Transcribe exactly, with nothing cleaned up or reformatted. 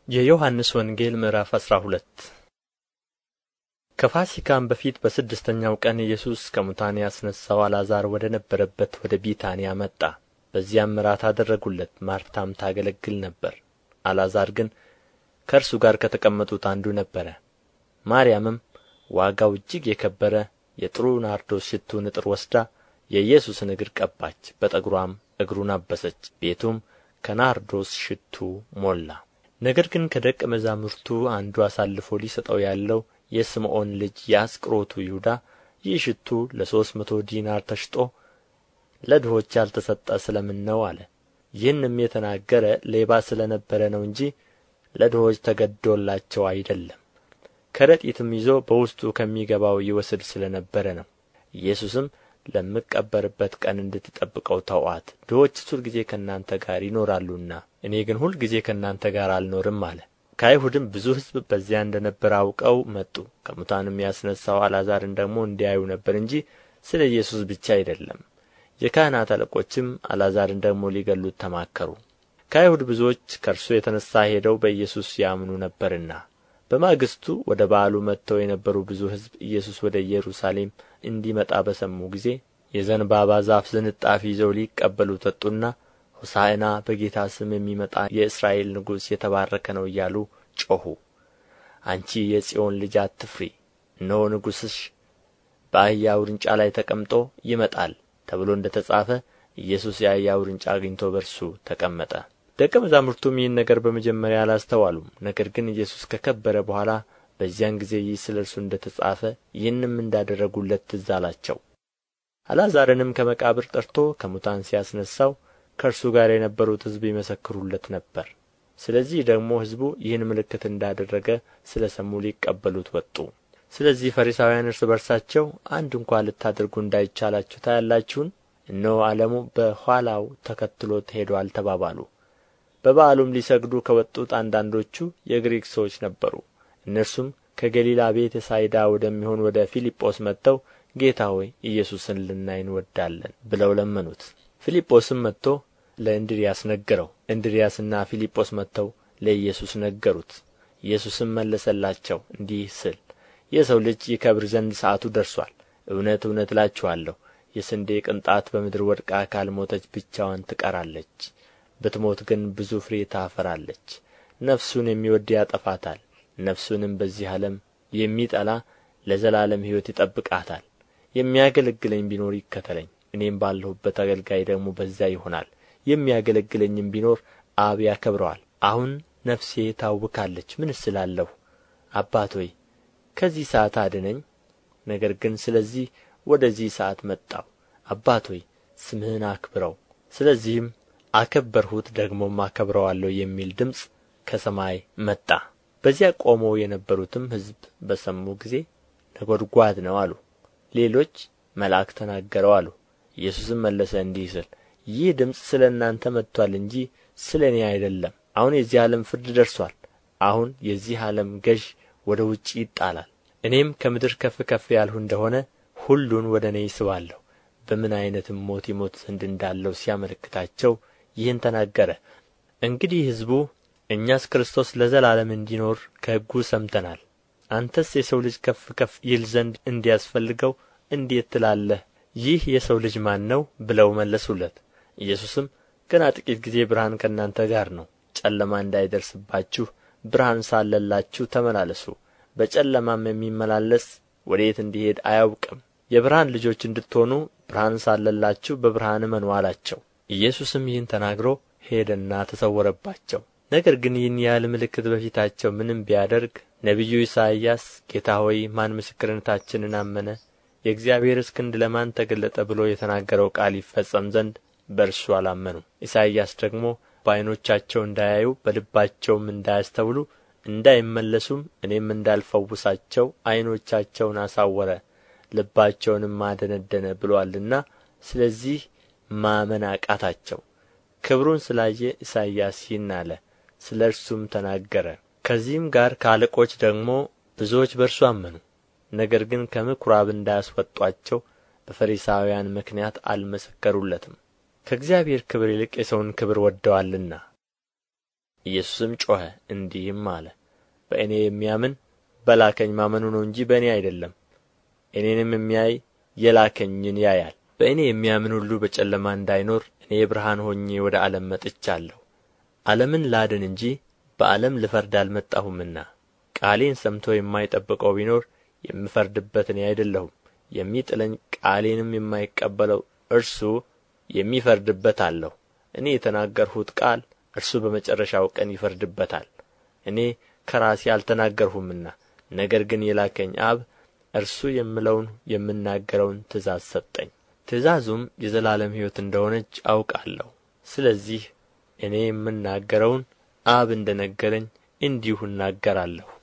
የዮሐንስ ወንጌል ምዕራፍ አስራ ሁለት ከፋሲካም በፊት በስድስተኛው ቀን ኢየሱስ ከሙታን ያስነሣው አልዓዛር ወደ ነበረበት ወደ ቢታንያ መጣ። በዚያም እራት አደረጉለት። ማርታም ታገለግል ነበር፣ አልዓዛር ግን ከእርሱ ጋር ከተቀመጡት አንዱ ነበረ። ማርያምም ዋጋው እጅግ የከበረ የጥሩ ናርዶስ ሽቱ ንጥር ወስዳ የኢየሱስን እግር ቀባች፣ በጠጕርዋም እግሩን አበሰች። ቤቱም ከናርዶስ ሽቱ ሞላ። ነገር ግን ከደቀ መዛሙርቱ አንዱ አሳልፎ ሊሰጠው ያለው የስምዖን ልጅ የአስቆሮቱ ይሁዳ ይህ ሽቱ ለሦስት መቶ ዲናር ተሽጦ ለድሆች ያልተሰጠ ስለ ምን ነው አለ። ይህንም የተናገረ ሌባ ስለ ነበረ ነው እንጂ ለድሆች ተገድዶላቸው አይደለም። ከረጢትም ይዞ በውስጡ ከሚገባው ይወስድ ስለ ነበረ ነው። ኢየሱስም ለምቀበርበት ቀን እንድትጠብቀው ተዋት፣ ድሆችስ ሁልጊዜ ከእናንተ ጋር ይኖራሉና እኔ ግን ሁልጊዜ ከእናንተ ጋር አልኖርም አለ። ከአይሁድም ብዙ ሕዝብ በዚያ እንደ ነበረ አውቀው መጡ። ከሙታንም ያስነሣው አልዓዛርን ደግሞ እንዲያዩ ነበር እንጂ ስለ ኢየሱስ ብቻ አይደለም። የካህናት አለቆችም አልዓዛርን ደግሞ ሊገሉት ተማከሩ። ከአይሁድ ብዙዎች ከእርሱ የተነሣ ሄደው በኢየሱስ ያምኑ ነበርና። በማግስቱ ወደ በዓሉ መጥተው የነበሩ ብዙ ሕዝብ ኢየሱስ ወደ ኢየሩሳሌም እንዲመጣ በሰሙ ጊዜ የዘንባባ ዛፍ ዝንጣፊ ይዘው ሊቀበሉት ወጡና ሆሣዕና በጌታ ስም የሚመጣ የእስራኤል ንጉሥ የተባረከ ነው እያሉ ጮኹ። አንቺ የጽዮን ልጅ አትፍሪ፣ እነሆ ንጉሥሽ በአህያ ውርንጫ ላይ ተቀምጦ ይመጣል ተብሎ እንደ ተጻፈ ኢየሱስ የአህያ ውርንጫ አግኝቶ በእርሱ ተቀመጠ። ደቀ መዛሙርቱም ይህን ነገር በመጀመሪያ አላስተዋሉም። ነገር ግን ኢየሱስ ከከበረ በኋላ በዚያን ጊዜ ይህ ስለ እርሱ እንደ ተጻፈ ይህንም እንዳደረጉለት ትዝ አላቸው። አልዓዛርንም ከመቃብር ጠርቶ ከሙታን ሲያስነሣው ከእርሱ ጋር የነበሩት ሕዝብ ይመሰክሩለት ነበር። ስለዚህ ደግሞ ሕዝቡ ይህን ምልክት እንዳደረገ ስለ ሰሙ ሊቀበሉት ወጡ። ስለዚህ ፈሪሳውያን እርስ በርሳቸው አንድ እንኳ ልታደርጉ እንዳይቻላችሁ ታያላችሁን? እነሆ ዓለሙ በኋላው ተከትሎት ሄዶአል ተባባሉ። በበዓሉም ሊሰግዱ ከወጡት አንዳንዶቹ የግሪክ ሰዎች ነበሩ። እነርሱም ከገሊላ ቤተ ሳይዳ ወደሚሆን ወደ ፊልጶስ መጥተው ጌታ ሆይ ኢየሱስን ልናይ እንወዳለን ብለው ለመኑት። ፊልጶስም መጥቶ ለእንድርያስ ነገረው። እንድርያስና ፊልጶስ መጥተው ለኢየሱስ ነገሩት። ኢየሱስም መለሰላቸው እንዲህ ሲል፣ የሰው ልጅ ይከብር ዘንድ ሰዓቱ ደርሶአል። እውነት እውነት እላችኋለሁ የስንዴ ቅንጣት በምድር ወድቃ ካልሞተች ብቻዋን ትቀራለች፣ ብትሞት ግን ብዙ ፍሬ ታፈራለች። ነፍሱን የሚወድ ያጠፋታል፣ ነፍሱንም በዚህ ዓለም የሚጠላ ለዘላለም ሕይወት ይጠብቃታል። የሚያገለግለኝ ቢኖር ይከተለኝ፣ እኔም ባለሁበት አገልጋይ ደግሞ በዚያ ይሆናል። የሚያገለግለኝም ቢኖር አብ ያከብረዋል። አሁን ነፍሴ ታውካለች፣ ምንስ እላለሁ? አባት ሆይ ከዚህ ሰዓት አድነኝ። ነገር ግን ስለዚህ ወደዚህ ሰዓት መጣሁ። አባት ሆይ ስምህን አክብረው። ስለዚህም አከበርሁት፣ ደግሞም አከብረዋለሁ የሚል ድምፅ ከሰማይ መጣ። በዚያ ቆመው የነበሩትም ሕዝብ በሰሙ ጊዜ ነጐድጓድ ነው አሉ። ሌሎች መልአክ ተናገረው አሉ። ኢየሱስም መለሰ እንዲህ ሲል፣ ይህ ድምፅ ስለ እናንተ መጥቶአል እንጂ ስለ እኔ አይደለም። አሁን የዚህ ዓለም ፍርድ ደርሶአል። አሁን የዚህ ዓለም ገዥ ወደ ውጭ ይጣላል። እኔም ከምድር ከፍ ከፍ ያልሁ እንደሆነ ሁሉን ወደ እኔ ይስባለሁ። በምን ዓይነትም ሞት ይሞት ዘንድ እንዳለው ሲያመለክታቸው ይህን ተናገረ። እንግዲህ ሕዝቡ እኛስ ክርስቶስ ለዘላለም እንዲኖር ከሕጉ ሰምተናል፣ አንተስ የሰው ልጅ ከፍ ከፍ ይል ዘንድ እንዲያስፈልገው እንዴት ትላለህ? ይህ የሰው ልጅ ማን ነው ብለው መለሱለት። ኢየሱስም ገና ጥቂት ጊዜ ብርሃን ከእናንተ ጋር ነው፣ ጨለማ እንዳይደርስባችሁ ብርሃን ሳለላችሁ ተመላለሱ። በጨለማም የሚመላለስ ወዴት እንዲሄድ አያውቅም። የብርሃን ልጆች እንድትሆኑ ብርሃን ሳለላችሁ በብርሃን እመኑ አላቸው። ኢየሱስም ይህን ተናግሮ ሄደና ተሰወረባቸው። ነገር ግን ይህን ያህል ምልክት በፊታቸው ምንም ቢያደርግ ነቢዩ ኢሳይያስ ጌታ ሆይ ማን ምስክርነታችንን አመነ? የእግዚአብሔርስ ክንድ ለማን ተገለጠ ብሎ የተናገረው ቃል ይፈጸም ዘንድ በእርሱ አላመኑም። ኢሳይያስ ደግሞ በዓይኖቻቸው እንዳያዩ በልባቸውም እንዳያስተውሉ እንዳይመለሱም እኔም እንዳልፈውሳቸው ዓይኖቻቸውን አሳወረ ልባቸውንም አደነደነ ብሎአልና ስለዚህ ማመን አቃታቸው። ክብሩን ስላየ ኢሳይያስ ይህን አለ፣ ስለ እርሱም ተናገረ። ከዚህም ጋር ከአለቆች ደግሞ ብዙዎች በእርሱ አመኑ። ነገር ግን ከምኵራብ እንዳያስወጡአቸው በፈሪሳውያን ምክንያት አልመሰከሩለትም፣ ከእግዚአብሔር ክብር ይልቅ የሰውን ክብር ወድደዋልና። ኢየሱስም ጮኸ እንዲህም አለ፣ በእኔ የሚያምን በላከኝ ማመኑ ነው እንጂ በእኔ አይደለም። እኔንም የሚያይ የላከኝን ያያል። በእኔ የሚያምን ሁሉ በጨለማ እንዳይኖር እኔ ብርሃን ሆኜ ወደ ዓለም መጥቻለሁ። ዓለምን ላድን እንጂ በዓለም ልፈርድ አልመጣሁምና። ቃሌን ሰምቶ የማይጠብቀው ቢኖር የምፈርድበት እኔ አይደለሁም። የሚጥለኝ ቃሌንም የማይቀበለው እርሱ የሚፈርድበት አለው። እኔ የተናገርሁት ቃል እርሱ በመጨረሻው ቀን ይፈርድበታል። እኔ ከራሴ አልተናገርሁምና፣ ነገር ግን የላከኝ አብ እርሱ የምለውን የምናገረውን ትእዛዝ ሰጠኝ። ትእዛዙም የዘላለም ሕይወት እንደሆነች አውቃለሁ። ስለዚህ እኔ የምናገረውን አብ እንደ ነገረኝ እንዲሁ እናገራለሁ።